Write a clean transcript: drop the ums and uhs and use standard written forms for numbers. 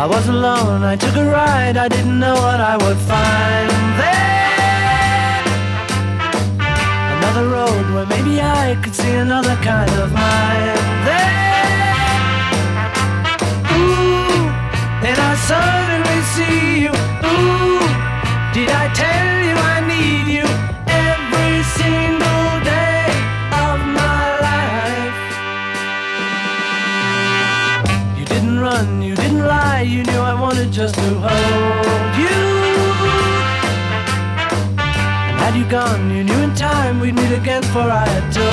I was alone, I took a ride, I didn't know what I would find there. Another road where maybe I could see another kind of mind there. Ooh, and I suddenly see you. Ooh, did I tell you I need you every single day of my life? You didn't run, you didn't lie, you knew I wanted just to hold you. And had you gone, you knew in time we'd meet again, for I had told